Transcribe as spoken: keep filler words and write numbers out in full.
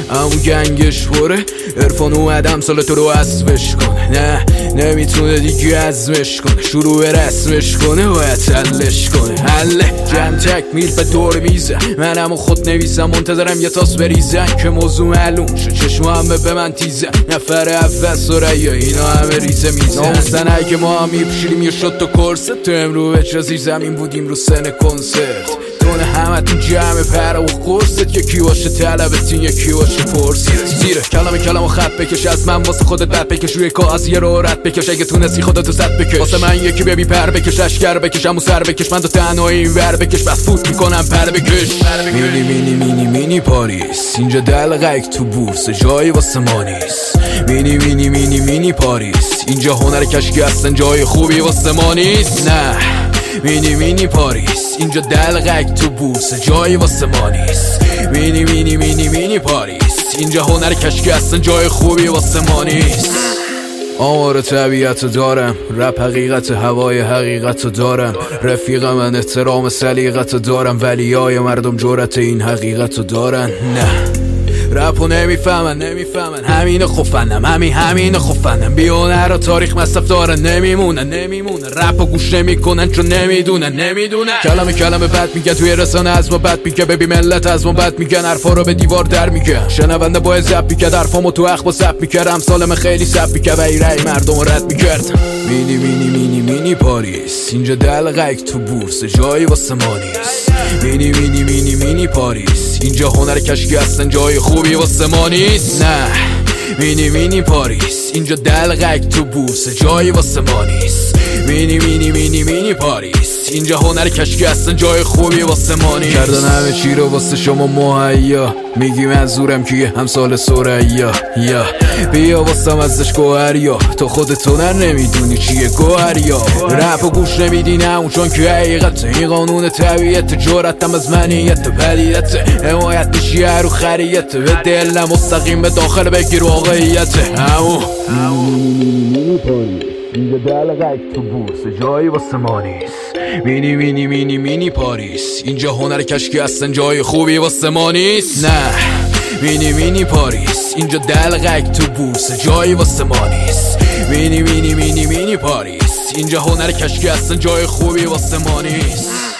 همون گنگش پره عرفان اومدم سال تو رو عزمش کنه. نه نمیتونه دیگه عزمش کنه، شروع رسمش کنه باید حلش کنه. حله جمع تک میل به دور میزه، منم و خود نویسم منتظرم یه تاس بریزن که موضوع معلوم شد. چشم همه به من تیزه، نفر اول سریا اینا همه ریزه میزه. ناموسن اگه ما هم میپشیریم یه شد تو کرسه، تو امرو به زیر زمین بودیم رو سن کنسرت. تونه همه تو جمع پره و قرصت، یکی باشه طلبتین یکی باشه پرسید. زیره کلام کلام و خط بکش، از من واسه خودت بد بکش، روی کاغذ یه رو رد بکش، اگه تونستی خودتو صد بکش. واسه من یکی ببی پر بکش، اشکر بکش، امو سر بکش، من تو تنهایی این ور بکش، بس فوت میکنم پر بکش. مینی مینی مینی مینی پاریس، اینجا دلقک تو بورس، جایی واسه ما نیست. مینی مینی مینی مینی پاریس، اینجا هنر کشکی هستن، جای خوبی واسه ما نیست. نه مینی مینی پاریس، اینجا دلقک تو بورس، جایی واسه ما نیست. مینی مینی مینی مینی پاریس، اینجا هنر کشکی هستن، جای خوبی واسه ما نیست. آمار طبیعت دارم، رپ حقیقت، هوای حقیقت دارم. رفیق من احترام سلیقت دارم، ولی های مردم جرأت این حقیقت دارن. نه رپو نمیفهمن نمیفهمن همین خفنم، همین همین خفنم. بیونه را تاریخ مصرف دارن، نمیمونن نمیمونن. رپو گوش نمیکنن چون نمیدونن نمیدونن. کلمه کلمه بد میگه توی رسانه، از ما بد میگه، ببین ملت از ما بد میگن، حرفا رو به دیوار در میگه. شنونده باید زب میکرد، حرفامو تو اخبا سب میکرد، امثالم خیلی سب میکرد و ای رای مردم رد میکرد. مینی مینی مینی مینی پاریس، اینجا دلقک تو بورس، جایی واسه ما نیست. مینی مینی مینی مینی پاریس، اینجا هنر کشکی هستن، جای خوبی واسه ما نیست. نه مینی مینی پاریس، اینجا دلقک تو بورس، جایی واسه ما نیست. مینی مینی مینی مینی پاریس، اینجا هنر کشکی هستن، جای خوبی واسه ما نیست. کردن همه چی رو واسه شما مهیا، میگی منظورم کیه؟ همسال سریا. یا بیا واسم ازش گوهریا، تو خودتو نه نمیدونی چیه گوهریا. رپ و گوش نمیدی نه اون چون که حقیقت، این قانون طبیعت، جرأتم از منیت پدیدت، حمایت نشی رو خریت، به دل مستقیم به داخل بگیر واقعیت. همون اینجا دلقک تو بورس، جایی واسه ما نیست. مینی مینی مینی مینی پاریس، اینجا هنر کشکی هستن، جای خوبی واسه ما نیست. نه مینی مینی پاریس، اینجا دلقک تو بورس، جایی واسه ما نیست. مینی مینی مینی مینی پاریس، اینجا هنر کشکی هستن، جای خوبی واسه ما نیست.